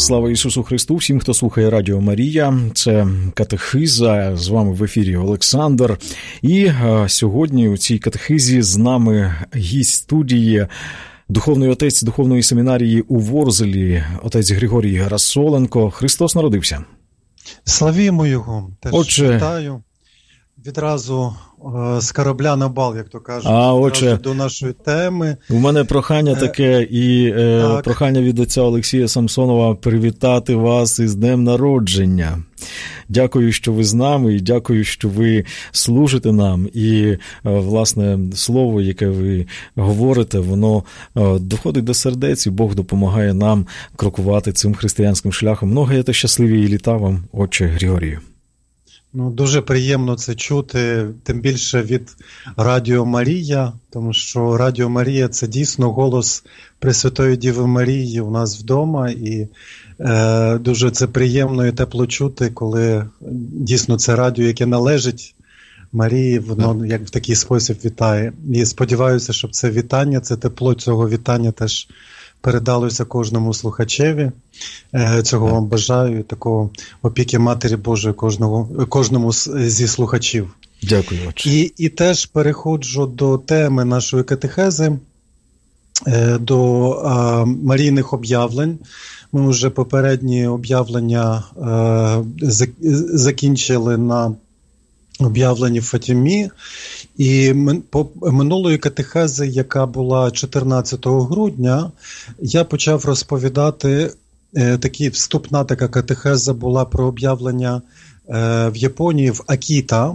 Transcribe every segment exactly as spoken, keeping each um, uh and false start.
Слава Ісусу Христу! Всім, хто слухає Радіо Марія, це катехиза, з вами в ефірі Олександр. І а, сьогодні у цій катехизі з нами гість студії, духовний отець духовної семінарії у Ворзелі, отець Григорій Расоленко. Христос народився! Славімо Його! Теж Отже, вітаю. Відразу е, з корабля на бал, як то кажуть, а, отже, до нашої теми. У мене прохання таке і е, прохання від отця Олексія Самсонова привітати вас із днем народження. Дякую, що ви з нами, і дякую, що ви служите нам. І, е, власне, слово, яке ви говорите, воно е, доходить до сердець, і Бог допомагає нам крокувати цим християнським шляхом. Много та щасливі літа вам, отче Григорію. Ну, дуже приємно це чути, тим більше від Радіо Марія, тому що Радіо Марія – це дійсно голос Пресвятої Діви Марії у нас вдома, і е, дуже це приємно і тепло чути, коли дійсно це радіо, яке належить Марії, воно як в такий спосіб вітає. І сподіваюся, щоб це вітання, це тепло цього вітання теж передалося кожному слухачеві. Цього вам бажаю, такого опіки Матері Божої кожного, кожному зі слухачів. Дякую. І, і теж переходжу до теми нашої катехези, до а, Марійних об'явлень. Ми вже попередні об'явлення а, закінчили на об'явлені в Фатімі. І по минулої катехези, яка була чотирнадцятого грудня, я почав розповідати, е, такі вступна така катехеза була про об'явлення е, в Японії, в Акіта.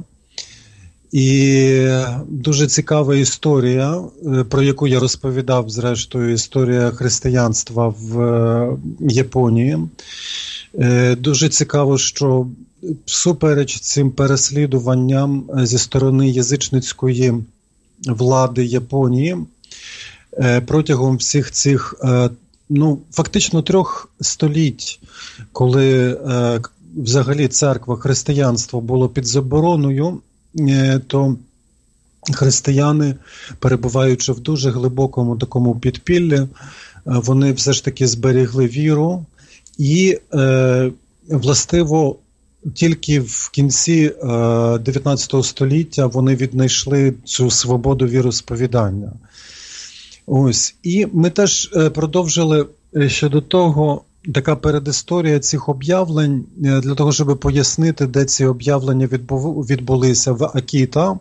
І дуже цікава історія, е, про яку я розповідав, зрештою, історія християнства в е, Японії. Е, дуже цікаво, що всупереч цим переслідуванням зі сторони язичницької влади Японії протягом всіх цих, ну, фактично трьох століть, коли взагалі церква, християнство було під забороною, то християни, перебуваючи в дуже глибокому такому підпіллі, вони все ж таки зберігли віру і, властиво, тільки в кінці дев'ятнадцятого століття вони віднайшли цю свободу віросповідання. Ось. І ми теж продовжили щодо того, така передісторія цих об'явлень, для того, щоб пояснити, де ці об'явлення відбулися в Акіта,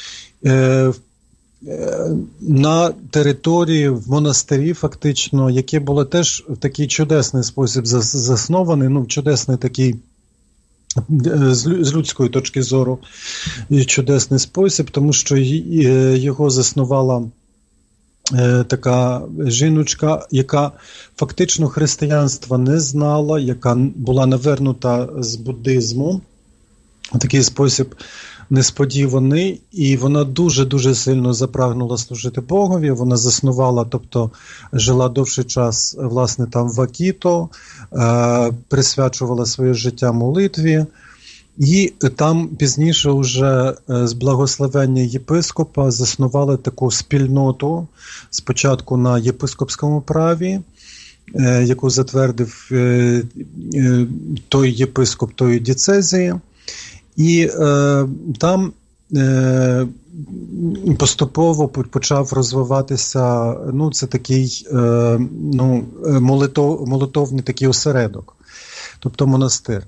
на території, в монастирі фактично, яке було теж в такий чудесний спосіб заснований, ну, чудесний такий, з людської точки зору, чудесний спосіб, тому що його заснувала така жіночка, яка фактично християнства не знала, яка була навернута з буддизму, в такий спосіб несподіваний, і вона дуже-дуже сильно запрагнула служити Богові, вона заснувала, тобто жила довший час, власне, там в Акіто, е, присвячувала своє життя молитві, і там пізніше вже з благословення єпископа заснували таку спільноту, спочатку на єпископському праві, е, яку затвердив е, е, той єпископ тої дієцезії. І е, там е, поступово почав розвиватися, ну, це такий е, ну, молитов, молитовний такий осередок, тобто монастир.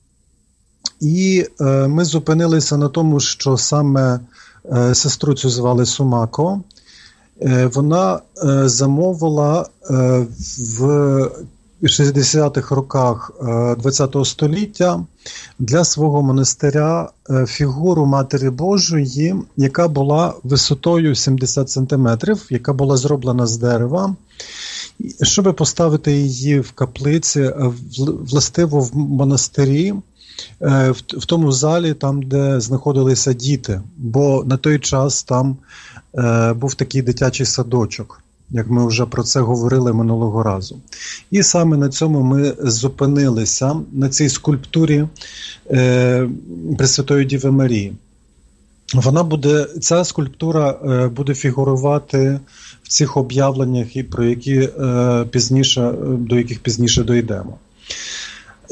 І е, ми зупинилися на тому, що саме е, сестру цю звали Сумако, е, вона е, замовила е, в шістдесятих роках ХХ століття для свого монастиря фігуру Матері Божої, яка була висотою сімдесят сантиметрів, яка була зроблена з дерева, щоб поставити її в каплиці, властиво в монастирі, в тому залі, там, де знаходилися діти, бо на той час там був такий дитячий садочок, як ми вже про це говорили минулого разу. І саме на цьому ми зупинилися, на цій скульптурі е, Пресвятої Діви Марії. Вона буде, ця скульптура е, буде фігурувати в цих об'явленнях, і про які е, пізніше, до яких пізніше дійдемо.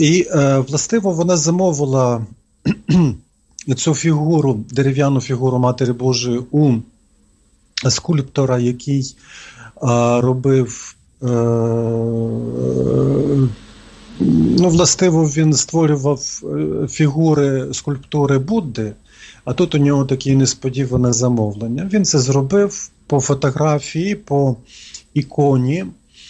І, властиво, вона замовила цю фігуру, дерев'яну фігуру Матері Божої у скульптора, який робив, ну, властиво, він створював фігури, скульптури Будди, а тут у нього таке несподіване замовлення. Він це зробив по фотографії, по іконі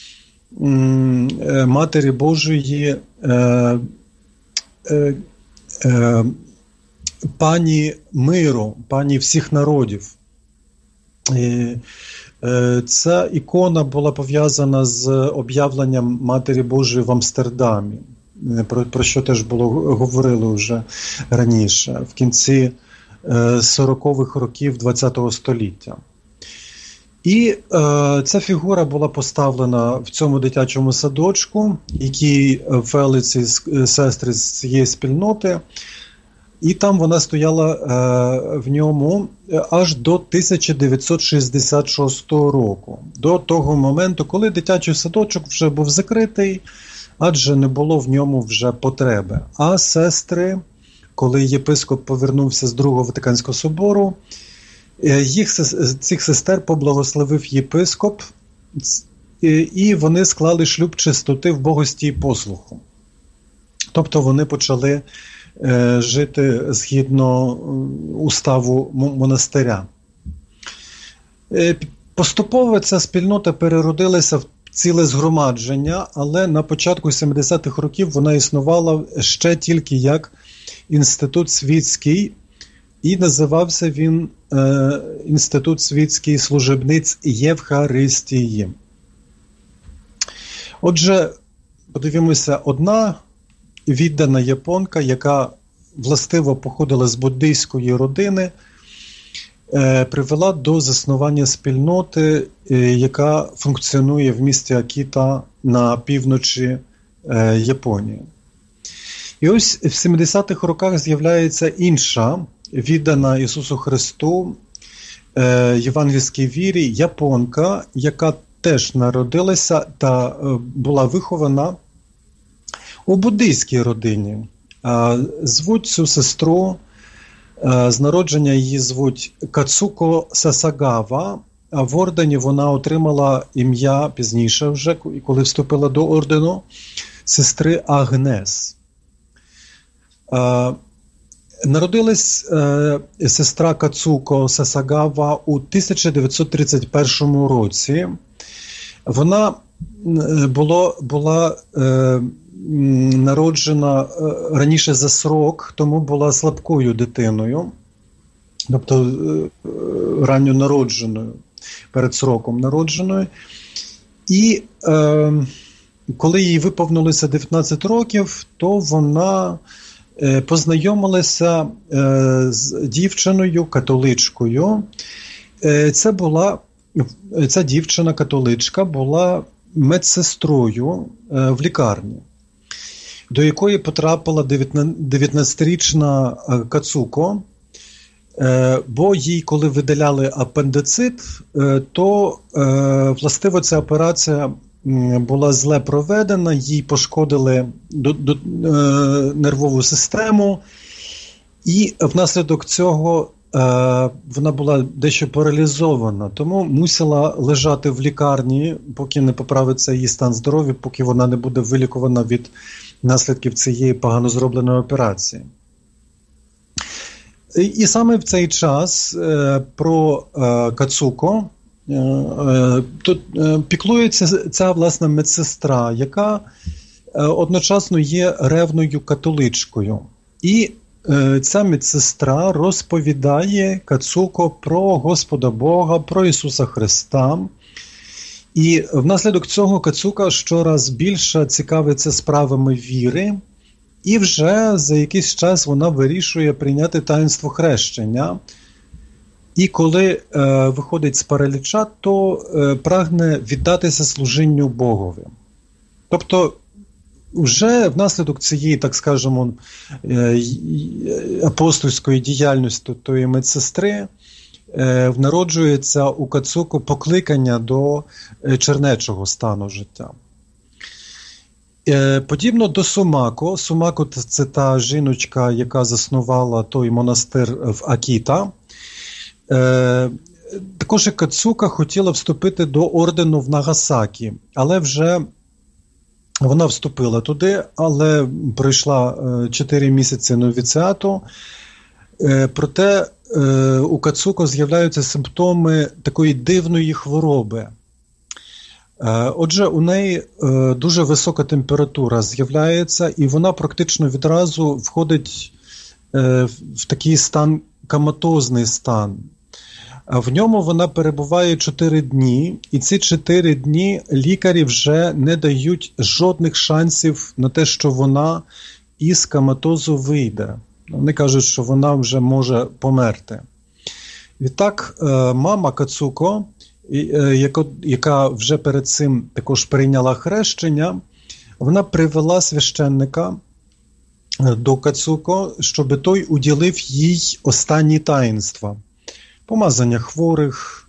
Матері Божої, е, е, е, пані миру, пані всіх народів. Е, е, ця ікона була пов'язана з об'явленням Матері Божої в Амстердамі, про, про що теж було говорили вже раніше, в кінці е, сорокових років ХХ століття. І е, ця фігура була поставлена в цьому дитячому садочку, який вели ці сестри з цієї спільноти, і там вона стояла е, в ньому аж до тисяча дев'ятсот шістдесят шостого року, до того моменту, коли дитячий садочок вже був закритий, адже не було в ньому вже потреби. А сестри, коли єпископ повернувся з Другого Ватиканського собору, Їх, цих сестер поблагословив єпископ, і вони склали шлюб чистоти в богості і послуху. Тобто вони почали е, жити згідно уставу монастиря. Е, поступово ця спільнота переродилася в ціле згромадження, але на початку сімдесятих років вона існувала ще тільки як інститут світський, і називався він е, Інститут світський служебниць Євхаристії. Отже, подивимося, одна віддана японка, яка властиво походила з буддийської родини, е, привела до заснування спільноти, е, яка функціонує в місті Акіта на півночі е, Японії. І ось в сімдесятих роках з'являється інша, віддана Ісусу Христу, е, євангельській вірі, японка, яка теж народилася та е, була вихована у буддийській родині. Е, звуть цю сестру, е, з народження її звуть Кацуко Сасагава, а в ордені вона отримала ім'я пізніше вже, коли вступила до ордену, сестри Агнес. Е, Народилась е, сестра Кацуко Сасагава у тисяча дев'ятсот тридцять першому році. Вона було, була е, народжена е, раніше за срок, тому була слабкою дитиною, тобто е, ранньо народженою, перед сроком народженою. І е, коли їй виповнилося дев'ятнадцять років, то вона познайомилася з дівчиною католичкою. Це була, ця дівчина-католичка була медсестрою в лікарні, до якої потрапила дев'ятнадцятирічна Кацуко, бо їй, коли видаляли апендицит, то властиво ця операція була зле проведена, їй пошкодили до, до, е, нервову систему, і внаслідок цього е, вона була дещо паралізована, тому мусила лежати в лікарні, поки не поправиться її стан здоров'я, поки вона не буде вилікувана від наслідків цієї погано зробленої операції. І, і саме в цей час е, про е, Кацуко тут піклується ця, власне, медсестра, яка одночасно є ревною католичкою. І ця медсестра розповідає Кацуко про Господа Бога, про Ісуса Христа. І внаслідок цього Кацуко щораз більше цікавиться справами віри, і вже за якийсь час вона вирішує прийняти таїнство хрещення. І коли е, виходить з параліча, то е, прагне віддатися служінню Богові. Тобто, вже внаслідок цієї, так скажемо, е, апостольської діяльності тої медсестри е, народжується у Кацуко покликання до чернечого стану життя. Подібно до Сумако. Сумако – це та жіночка, яка заснувала той монастир в Акіта. Також і Кацука хотіла вступити до ордену в Нагасакі, але вже вона вступила туди, але пройшла чотири місяці новіціату. Проте у Кацуко з'являються симптоми такої дивної хвороби. Отже, у неї дуже висока температура з'являється, і вона практично відразу входить в такий стан, коматозний стан. В ньому вона перебуває чотири дні, і ці чотири дні лікарі вже не дають жодних шансів на те, що вона із коматозу вийде. Вони кажуть, що вона вже може померти. Відтак, мама Кацуко, яка вже перед цим також прийняла хрещення, вона привела священника до Кацуко, щоб той уділив їй останні таїнства. Помазання хворих,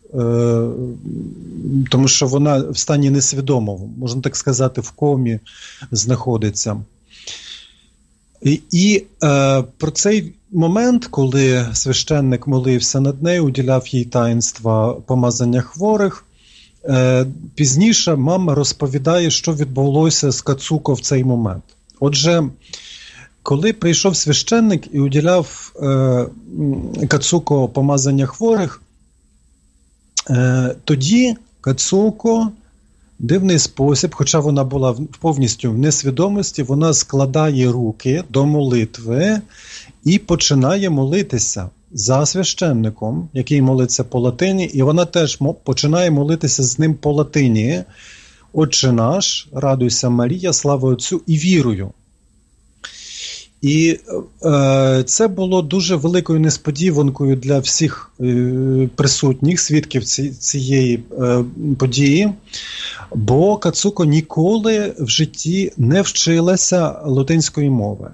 тому що вона в стані несвідомого, можна так сказати, в комі знаходиться. І, і е, про цей момент, коли священник молився над нею, уділяв їй таїнства помазання хворих, е, пізніше мама розповідає, що відбулося з Кацуко в цей момент. Отже, коли прийшов священник і уділяв е, Кацуко помазання хворих, е, тоді Кацуко дивний спосіб, хоча вона була повністю в несвідомості, вона складає руки до молитви і починає молитися за священником, який молиться по латині, і вона теж починає молитися з ним по латині. Отче наш, радуйся Марія, слава Отцю і вірую. І е, це було дуже великою несподіванкою для всіх е, присутніх, свідків ці, цієї е, події, бо Кацуко ніколи в житті не вчилася латинської мови.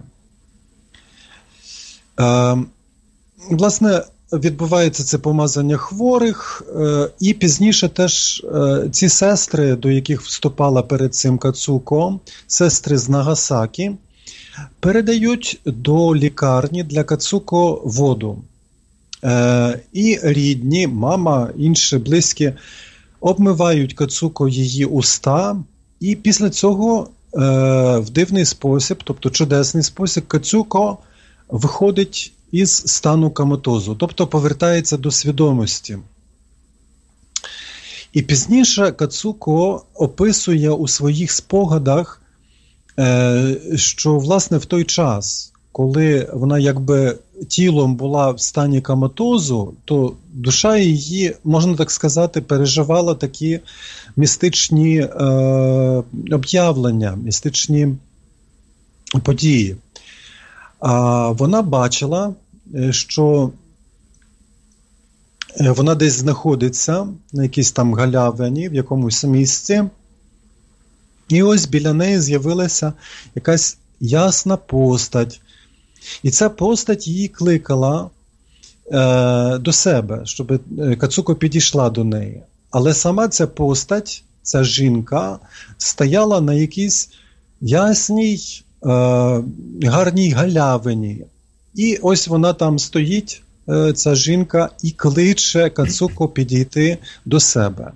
Е, власне, відбувається це помазання хворих, е, і пізніше теж е, ці сестри, до яких вступала перед цим Кацуко, сестри з Нагасакі, передають до лікарні для Кацуко воду. Е, і рідні, мама, інші близькі обмивають Кацуко її уста, і після цього е, в дивний спосіб, тобто чудесний спосіб, Кацуко виходить із стану коматозу, тобто повертається до свідомості. І пізніше Кацуко описує у своїх спогадах, що, власне, в той час, коли вона якби тілом була в стані коматозу, то душа її, можна так сказати, переживала такі містичні е, об'явлення, містичні події. А вона бачила, що вона десь знаходиться на якійсь там галявині, в якомусь місці, і ось біля неї з'явилася якась ясна постать. І ця постать її кликала е, до себе, щоб Кацуко підійшла до неї. Але сама ця постать, ця жінка, стояла на якійсь ясній, е, гарній галявині. І ось вона там стоїть, е, ця жінка, і кличе Кацуко підійти до себе.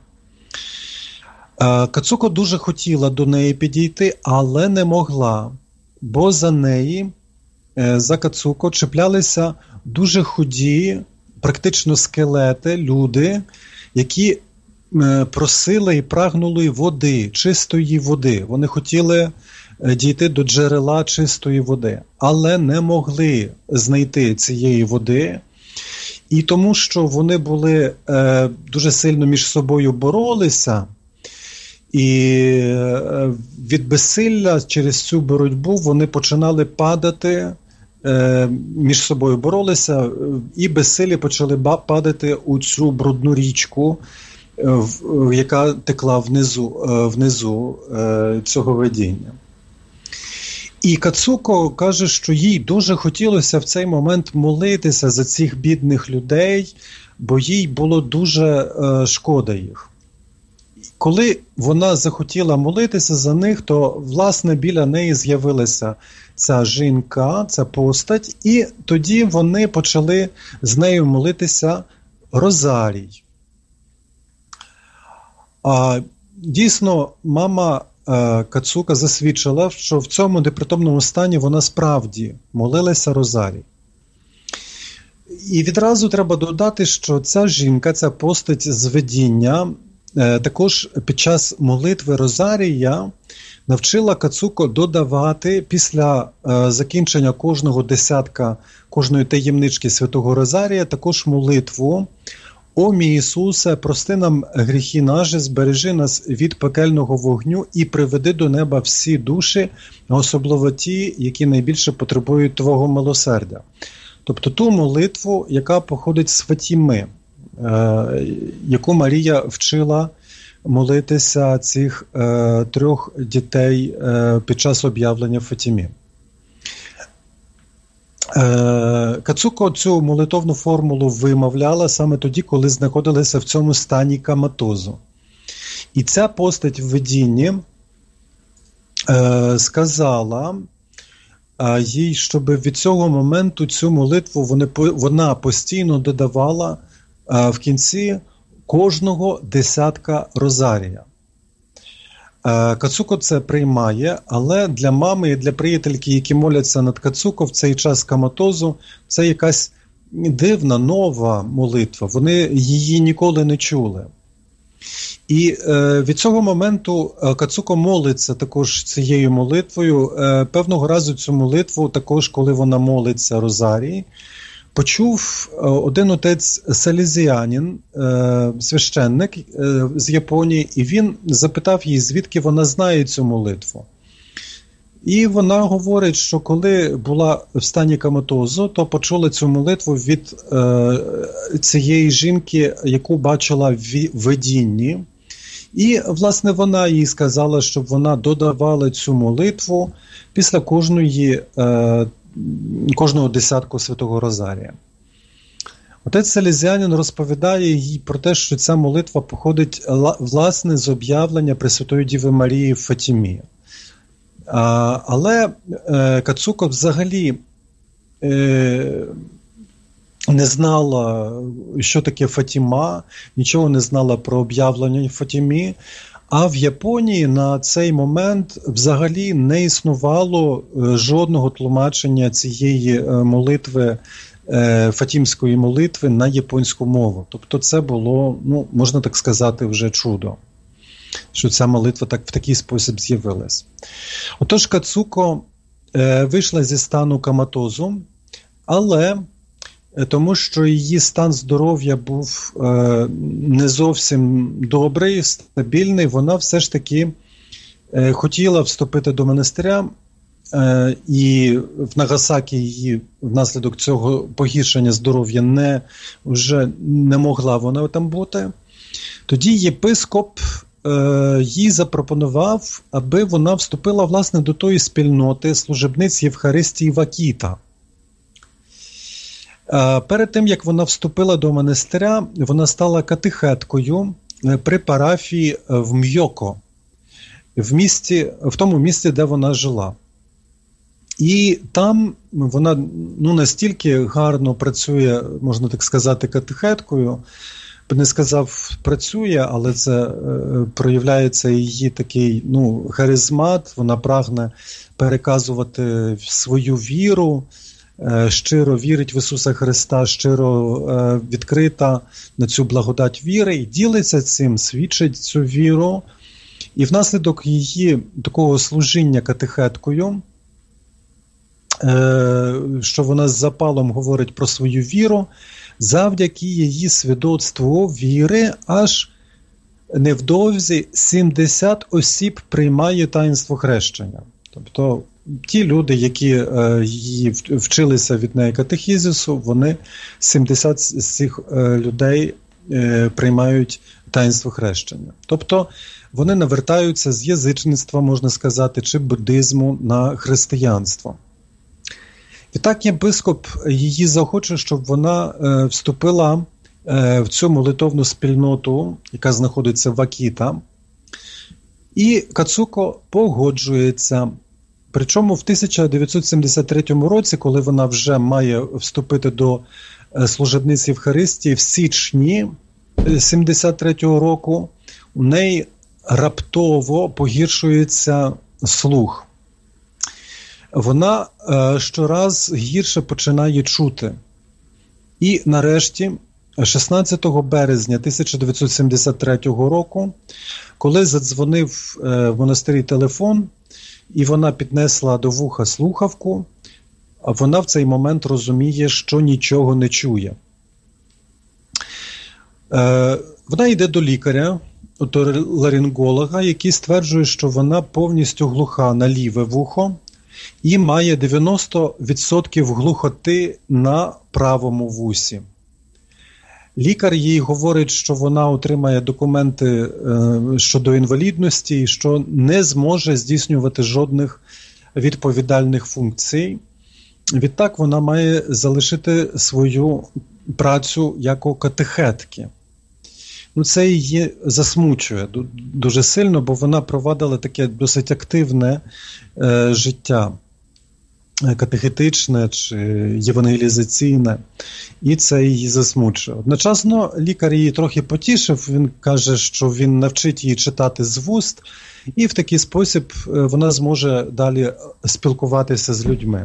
Кацуко дуже хотіла до неї підійти, але не могла, бо за неї, за Кацуко, чіплялися дуже худі, практично скелети, люди, які просили і прагнули води, чистої води. Вони хотіли дійти до джерела чистої води, але не могли знайти цієї води. І тому, що вони були дуже сильно між собою боролися, і від безсилля через цю боротьбу вони починали падати, між собою боролися, і безсилля почали падати у цю брудну річку, яка текла внизу, внизу цього видіння. І Кацуко каже, що їй дуже хотілося в цей момент молитися за цих бідних людей, бо їй було дуже шкода їх. коли вона захотіла молитися за них, то, власне, біля неї з'явилася ця жінка, ця постать, і тоді вони почали з нею молитися розарій. А, дійсно, мама е, Кацука засвідчила, що в цьому непритомному стані вона справді молилася розарій. І відразу треба додати, що ця жінка, ця постать з видіння, е, також під час молитви розарія навчила Кацуко додавати після е, закінчення кожного десятка, кожної таємнички Святого Розарія, також молитву: «О мій Ісусе, прости нам гріхи наші, збережи нас від пекельного вогню і приведи до неба всі душі, особливо ті, які найбільше потребують Твого милосердя». Тобто ту молитву, яка походить з Фатіми, е, яку Марія вчила молитися цих е, трьох дітей е, під час об'явлення Фатімі. Е, Кацуко цю молитовну формулу вимовляла саме тоді, коли знаходилася в цьому стані каматозу. І ця постать в видінні е, сказала е, їй, щоб від цього моменту цю молитву вони, вона постійно додавала е, в кінці кожного десятка розарія. Кацуко це приймає, але для мами і для приятельки, які моляться над Кацуко в цей час каматозу, це якась дивна, нова молитва. Вони її ніколи не чули. І е, від цього моменту Кацуко молиться також цією молитвою. Е, певного разу цю молитву, також коли вона молиться розарій, почув один отець салезіанин, священник з Японії, і він запитав її, звідки вона знає цю молитву. І вона говорить, що коли була в стані каматозу, то почула цю молитву від цієї жінки, яку бачила в видінні. І, власне, вона їй сказала, щоб вона додавала цю молитву після кожної кожного десятку Святого Розарія. Отець Салезіанин розповідає їй про те, що ця молитва походить, власне, з об'явлення Пресвятої Діви Марії в Фатімі. А, але е, Кацуко взагалі е, не знала, що таке Фатіма, нічого не знала про об'явлення в Фатімі. А в Японії на цей момент взагалі не існувало жодного тлумачення цієї молитви, фатімської молитви на японську мову. Тобто це було, ну, можна так сказати, вже чудо, що ця молитва так, в такий спосіб з'явилась. Отож, Кацуко вийшла зі стану каматозу, але тому що її стан здоров'я був е, не зовсім добрий, стабільний, вона все ж таки е, хотіла вступити до монастиря, е, і в Нагасакі її внаслідок цього погіршення здоров'я не, вже не могла вона там бути. Тоді єпископ е, їй запропонував, аби вона вступила, власне, до тої спільноти служебниць Євхаристії Вакіта. Перед тим, як вона вступила до монастиря, вона стала катехеткою при парафії в М'йоко, в, місті, в тому місці, де вона жила. І там вона, ну, настільки гарно працює, можна так сказати, катехеткою, не сказав працює, але це е, проявляється її такий, ну, харизмат, вона прагне переказувати свою віру, щиро вірить в Ісуса Христа, щиро е, відкрита на цю благодать віри і ділиться цим, свідчить цю віру. І внаслідок її такого служіння катехеткою, е, що вона з запалом говорить про свою віру, завдяки її свідоцтву віри аж невдовзі сімдесят осіб приймає таїнство хрещення. Тобто ті люди, які е, її вчилися від неї катехізису, вони сімдесят з цих е, людей е, приймають таїнство хрещення. Тобто вони навертаються з язичництва, можна сказати, чи буддизму на християнство. Відтак єпископ її захоче, щоб вона е, вступила е, в цю молитовну спільноту, яка знаходиться в Акіта. І Кацуко погоджується. Причому в тисяча дев'ятсот сімдесят третьому році, коли вона вже має вступити до служебниці Євхаристії, в січні сімдесят третього року у неї раптово погіршується слух. Вона е, щораз гірше починає чути. І нарешті, шістнадцятого березня тисяча дев'ятсот сімдесят третього року, коли задзвонив е, в монастирі телефон, і вона піднесла до вуха слухавку, вона в цей момент розуміє, що нічого не чує. Е, вона йде до лікаря, отоларинголога, який стверджує, що вона повністю глуха на ліве вухо і має дев'яносто відсотків глухоти на правому вусі. Лікар їй говорить, що вона отримає документи е, щодо інвалідності і що не зможе здійснювати жодних відповідальних функцій. Відтак вона має залишити свою працю як катехетки. Ну, це її засмучує дуже сильно, бо вона провадила таке досить активне е, життя, катехетичне чи євангелізаційне, і це її засмучує. Одночасно лікар її трохи потішив, він каже, що він навчить її читати з вуст, і в такий спосіб вона зможе далі спілкуватися з людьми.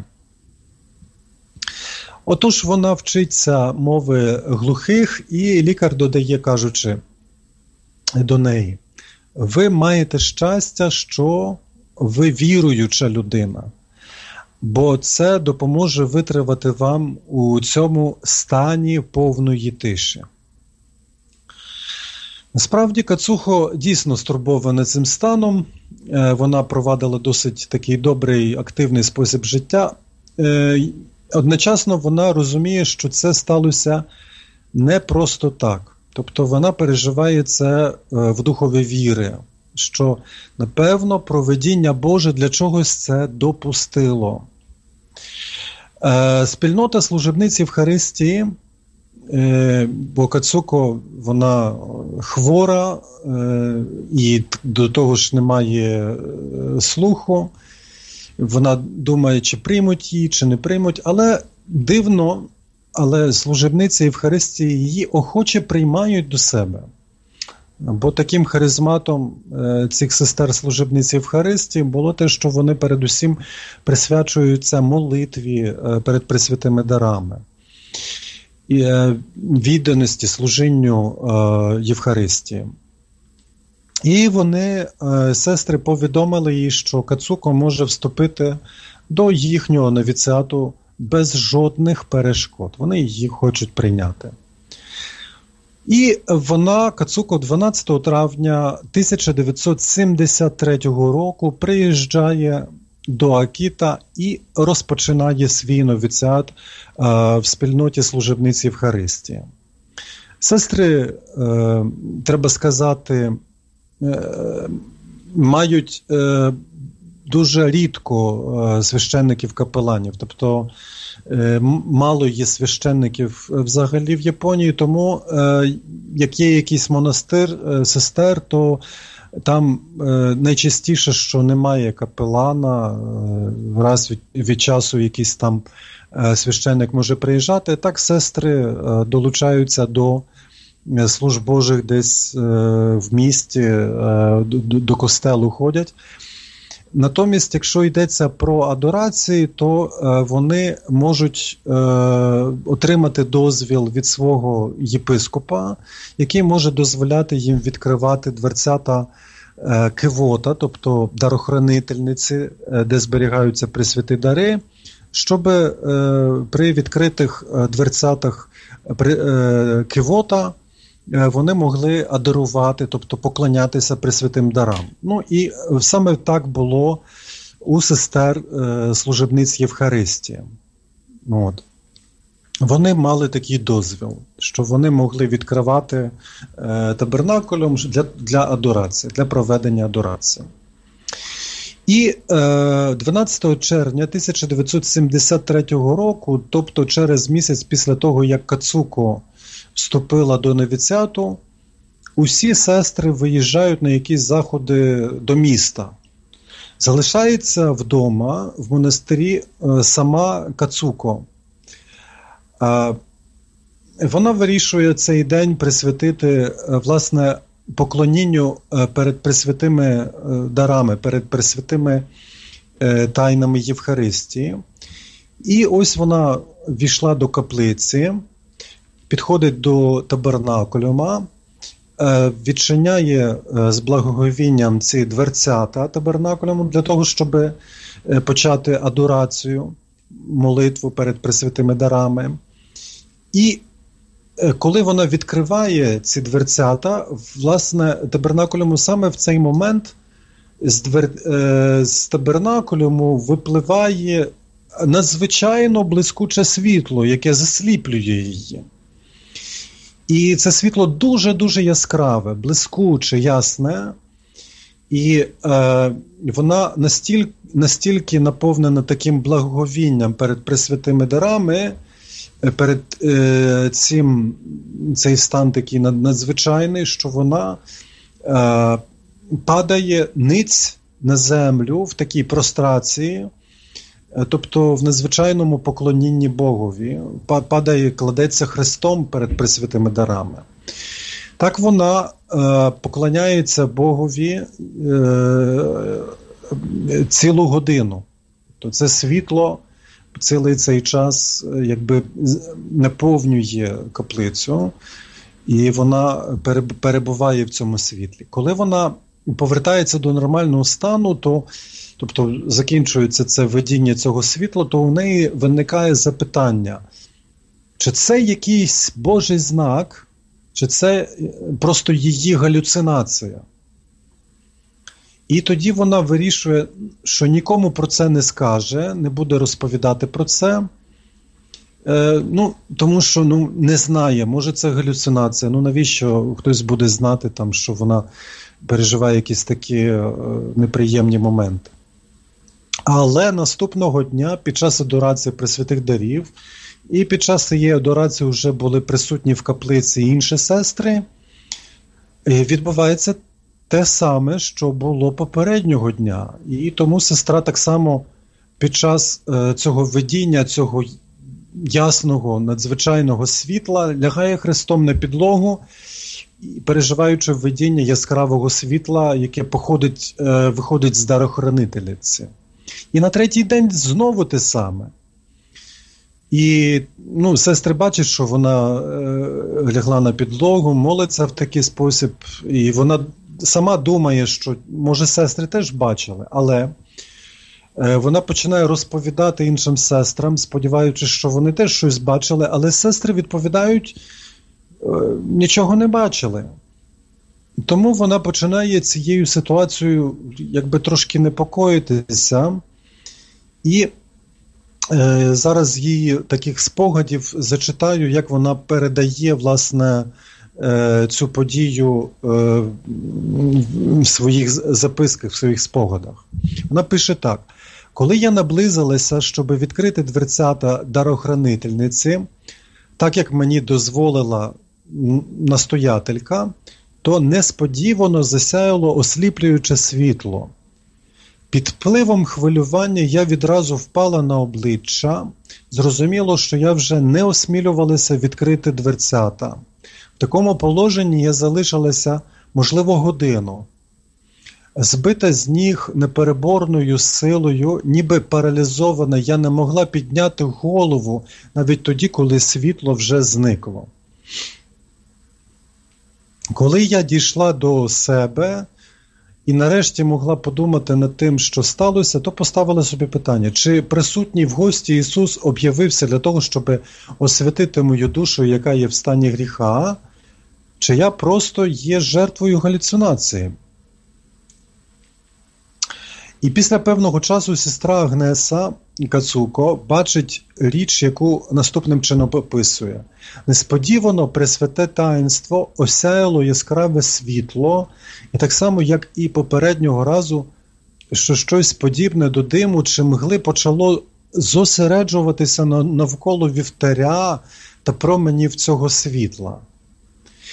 Отож, вона вчиться мови глухих, і лікар додає, кажучи до неї: ви маєте щастя, що ви віруюча людина, бо це допоможе витривати вам у цьому стані повної тиші. Насправді, Кацухо дійсно стурбована цим станом, вона провадила досить такий добрий, активний спосіб життя. Одночасно вона розуміє, що це сталося не просто так. Тобто вона переживає це в духові віри, що, напевно, провидіння Боже для чогось це допустило. Спільнота служебниць Євхаристії, бо Кацуко, вона хвора і до того ж немає слуху, вона думає, чи приймуть її, чи не приймуть, але дивно, але служебниці Євхаристії її охоче приймають до себе. Бо таким харизматом цих сестер-служебниць Євхаристії було те, що вони передусім присвячуються молитві перед пресвятими дарами, і відданості служінню Євхаристії. І вони, сестри, повідомили їй, що Кацуко може вступити до їхнього новіціату без жодних перешкод. Вони її хочуть прийняти. І вона, Кацуко, дванадцятого травня тисяча дев'ятсот сімдесят третього року приїжджає до Акіта і розпочинає свій новіціат в спільноті служебниць Євхаристії. Сестри, треба сказати, мають е, дуже рідко е, священників-капеланів, тобто е, мало є священників взагалі в Японії, тому е, як є якийсь монастир е, сестер, то там е, найчастіше, що немає капелана, е, раз від, від часу якийсь там е, священник може приїжджати, так сестри е, долучаються до служб Божих десь е, в місті, е, до, до костелу ходять. Натомість, якщо йдеться про адорації, то е, вони можуть е, отримати дозвіл від свого єпископа, який може дозволяти їм відкривати дверцята е, кивота, тобто дарохранительниці, е, де зберігаються пресвяті дари, щоб е, при відкритих дверцятах при, е, кивота вони могли адорувати, тобто поклонятися пресвятим дарам. Ну і саме так було у сестер е, служебниць Євхаристії. От. Вони мали такий дозвіл, що вони могли відкривати е, табернакулем для, для адорації, для проведення адорації. І е, дванадцятого червня тисяча дев'ятсот сімдесят третього року, тобто через місяць після того, як Кацуко вступила до новіціату, усі сестри виїжджають на якісь заходи до міста. Залишається вдома, в монастирі, сама Кацуко. Вона вирішує цей день присвятити, власне, поклонінню перед пресвятими дарами, перед пресвятими тайнами Євхаристії. І ось вона війшла до каплиці, підходить до табернакулюма, відчиняє з благоговінням ці дверцята табернакулюму для того, щоб почати адорацію, молитву перед пресвятими дарами. І коли вона відкриває ці дверцята, власне, табернакулюму саме в цей момент з, двер... з табернакулюму випливає надзвичайно блискуче світло, яке засліплює її. І це світло дуже-дуже яскраве, блискуче, ясне. І е, вона настільки, настільки наповнена таким благоговінням перед пресвятими дарами, перед е, цим, цей стан такий надзвичайний, що вона е, падає ниць на землю в такій прострації, тобто в надзвичайному поклонінні Богові, падає, кладеться хрестом перед пресвятими дарами. Так вона е, поклоняється Богові е, цілу годину. Тобто це світло цілий цей час якби наповнює каплицю, і вона перебуває в цьому світлі. Коли вона повертається до нормального стану, то, тобто закінчується це видіння цього світла, то у неї виникає запитання, чи це якийсь Божий знак, чи це просто її галюцинація. І тоді вона вирішує, що нікому про це не скаже, не буде розповідати про це, е, ну, тому що ну, не знає, може це галюцинація, ну навіщо хтось буде знати, там, що вона переживає якісь такі е, неприємні моменти. Але наступного дня, під час адорації пресвятих дарів, і під час цієї адорації вже були присутні в каплиці інші сестри, відбувається те саме, що було попереднього дня. І тому сестра так само під час е, цього видіння, цього ясного, надзвичайного світла, лягає хрестом на підлогу, переживаючи видіння яскравого світла, яке походить, е, виходить з дарохранительниці. І на третій день знову те саме. І ну, сестри бачать, що вона е, лягла на підлогу, молиться в такий спосіб, і вона сама думає, що, може, сестри теж бачили, але е, вона починає розповідати іншим сестрам, сподіваючись, що вони теж щось бачили, але сестри відповідають, е, нічого не бачили. Тому вона починає цією ситуацією якби трошки непокоїтися. І е, зараз її таких спогадів зачитаю, як вона передає, власне, е, цю подію е, в своїх записках, в своїх спогадах. Вона пише так. «Коли я наблизилася, щоб відкрити дверцята дарохранительниці, так як мені дозволила настоятелька, то несподівано засяяло осліплююче світло. Під впливом хвилювання я відразу впала на обличчя. Зрозуміло, що я вже не осмілювалася відкрити дверцята. В такому положенні я залишилася, можливо, годину. Збита з ніг непереборною силою, ніби паралізована, я не могла підняти голову навіть тоді, коли світло вже зникло. Коли я дійшла до себе і нарешті могла подумати над тим, що сталося, то поставила собі питання, чи присутній в гості Ісус об'явився для того, щоб освятити мою душу, яка є в стані гріха, чи я просто є жертвою галюцинації. І після певного часу сестра Агнеса Кацуко бачить річ, яку наступним чином описує. Несподівано пресвяте таїнство осяяло яскраве світло, і так само, як і попереднього разу, що щось подібне до диму чи мгли почало зосереджуватися навколо вівтаря та променів цього світла.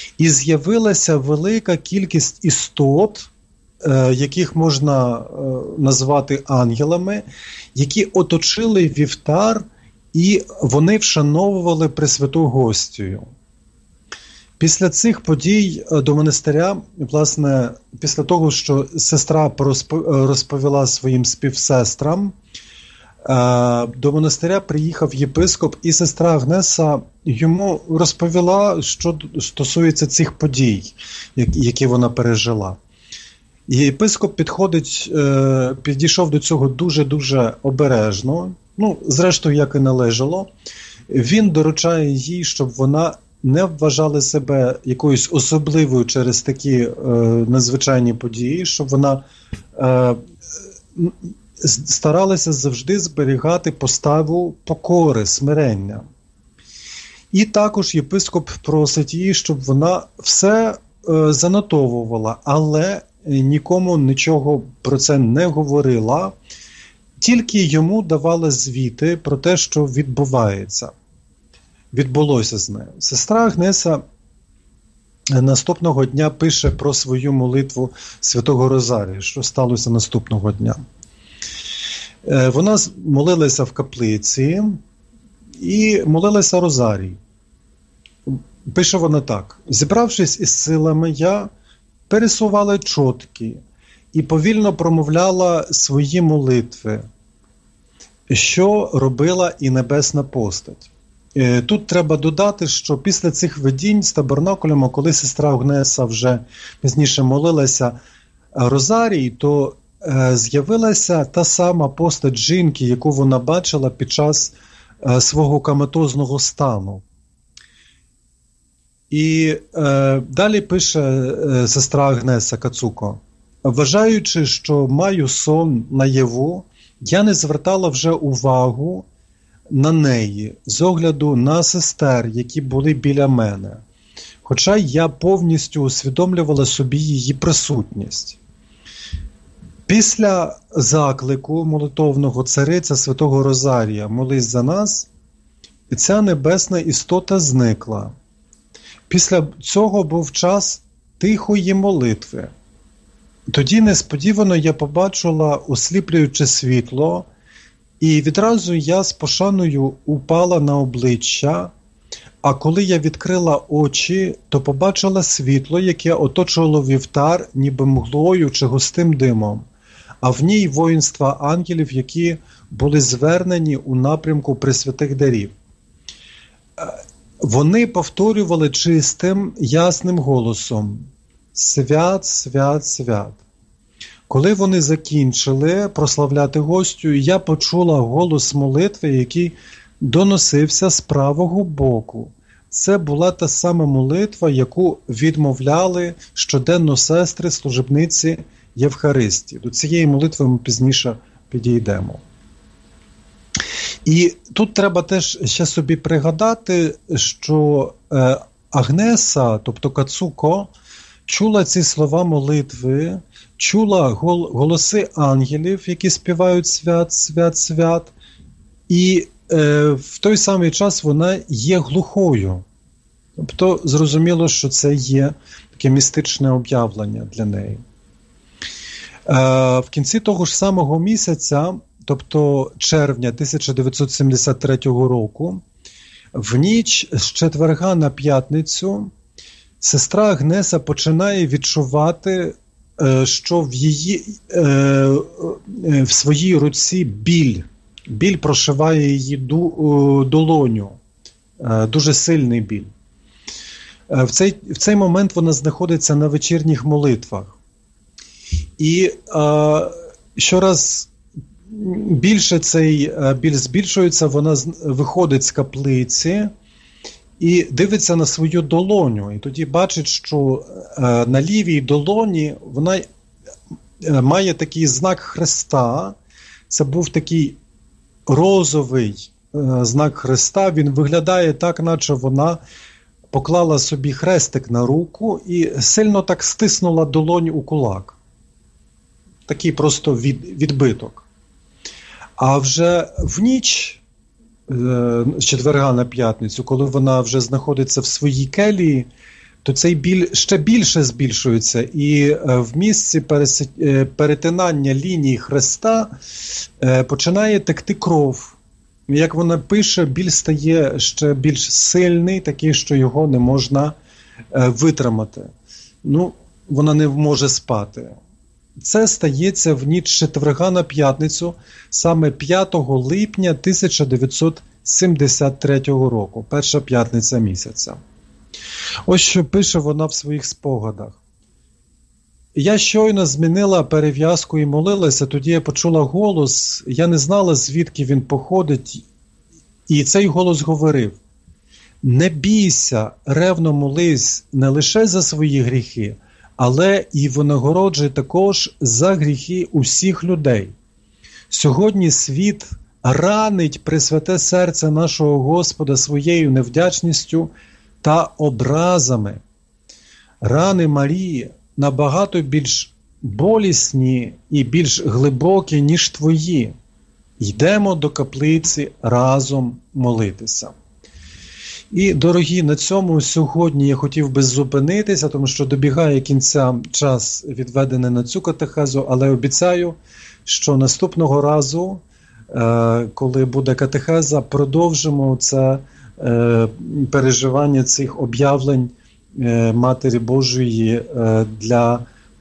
І з'явилася велика кількість істот, яких можна назвати ангелами, які оточили вівтар, і вони вшановували Пресвяту Гостію. Після цих подій до монастиря, власне, після того, що сестра розповіла своїм співсестрам, до монастиря приїхав єпископ, і сестра Агнеса йому розповіла, що стосується цих подій, які вона пережила. І єпископ підходить, підійшов до цього дуже-дуже обережно, ну, зрештою, як і належало. Він доручає їй, щоб вона не вважала себе якоюсь особливою через такі е, надзвичайні події, щоб вона е, старалася завжди зберігати поставу покори, смирення. І також єпископ просить її, щоб вона все е, занотовувала, але нікому нічого про це не говорила, тільки йому давала звіти про те, що відбувається. Відбулося з нею. Сестра Агнеса наступного дня пише про свою молитву Святого Розарія, що сталося наступного дня. Вона молилася в каплиці і молилася Розарій. Пише вона так: «Зібравшись із силами, я пересувала чотки і повільно промовляла свої молитви, що робила і небесна постать». Тут треба додати, що після цих видінь з табернакулем, коли сестра Агнеса вже пізніше молилася Розарій, то е, з'явилася та сама постать жінки, яку вона бачила під час е, свого коматозного стану. І е, далі пише е, сестра Агнеса Кацуко: «Вважаючи, що маю сон наяву, я не звертала вже увагу на неї з огляду на сестер, які були біля мене, хоча я повністю усвідомлювала собі її присутність. Після заклику молитовного цариця Святого Розарія «Молись за нас», ця небесна істота зникла. Після цього був час тихої молитви. Тоді несподівано я побачила осліплююче світло, і відразу я з пошаною упала на обличчя, а коли я відкрила очі, то побачила світло, яке оточувало вівтар ніби мглою чи густим димом, а в ній воїнства ангелів, які були звернені у напрямку пресвятих дарів. Вони повторювали чистим, ясним голосом: «Свят, свят, свят». Коли вони закінчили прославляти гостю, я почула голос молитви, який доносився з правого боку. Це була та сама молитва, яку відмовляли щоденно сестри, служебниці Євхаристії. До цієї молитви ми пізніше підійдемо. І тут треба теж ще собі пригадати, що е, Агнеса, тобто Кацуко, чула ці слова молитви, чула гол, голоси ангелів, які співають «Свят, свят, свят», і е, в той самий час вона є глухою. Тобто зрозуміло, що це є таке містичне об'явлення для неї. Е, в кінці того ж самого місяця, тобто червня тисяча дев'ятсот сімдесят третього року, в ніч з четверга на п'ятницю сестра Агнеса починає відчувати, що в її, в своїй руці біль. Біль прошиває її долоню. Дуже сильний біль. В цей, в цей момент вона знаходиться на вечірніх молитвах. І щораз більше цей біль збільшується, вона виходить з каплиці і дивиться на свою долоню. І тоді бачить, що е, на лівій долоні вона е, має такий знак Христа. Це був такий розовий е, знак Христа. Він виглядає так, наче вона поклала собі хрестик на руку і сильно так стиснула долоню у кулак. Такий просто від, відбиток. А вже в ніч, з четверга на п'ятницю, коли вона вже знаходиться в своїй келії, то цей біль ще більше збільшується. І в місці перетинання лінії хреста починає текти кров. Як вона пише, біль стає ще більш сильний, такий, що його не можна витримати. Ну, вона не може спати. Це стається в ніч четверга на п'ятницю, саме п'ятого липня тисяча дев'ятсот сімдесят третього року, перша п'ятниця місяця. Ось що пише вона в своїх спогадах. Я щойно змінила перев'язку і молилася, тоді я почула голос, я не знала, звідки він походить, і цей голос говорив: не бійся, ревно молись не лише за свої гріхи, але і винагороджуй також за гріхи усіх людей. Сьогодні світ ранить пресвяте серце нашого Господа своєю невдячністю та образами. Рани Марії набагато більш болісні і більш глибокі, ніж твої. Йдемо до каплиці разом молитися. І, дорогі, на цьому сьогодні я хотів би зупинитися, тому що добігає кінця час, відведений на цю катехезу, але обіцяю, що наступного разу, коли буде катехеза, продовжимо це переживання цих об'явлень Матері Божої для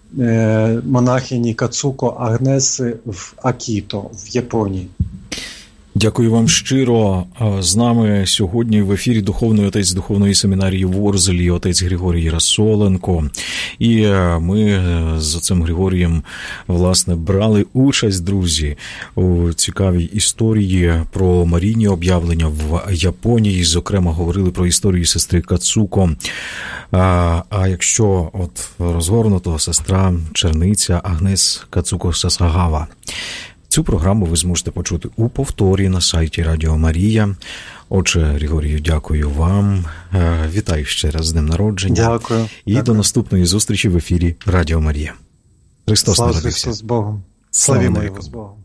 монахині Кацуко Агнеси в Акіто, в Японії. Дякую вам щиро. З нами сьогодні в ефірі духовний отець духовної семінарії в Ворзелі, отець Григорій Расоленко. І ми з отцем Григорієм, власне, брали участь, друзі, у цікавій історії про Марійні об'явлення в Японії. Зокрема, говорили про історію сестри Кацуко. А, а якщо от розгорнуто, сестра черниця Агнес Кацуко Сасагава. Цю програму ви зможете почути у повторі на сайті Радіо Марія. Отже, Григорію, дякую вам. Вітаю ще раз з днем народження. Дякую. І дякую. До наступної зустрічі в ефірі Радіо Марія. Христос народився. Слава Христу з Богом. Славімо Його з Богом.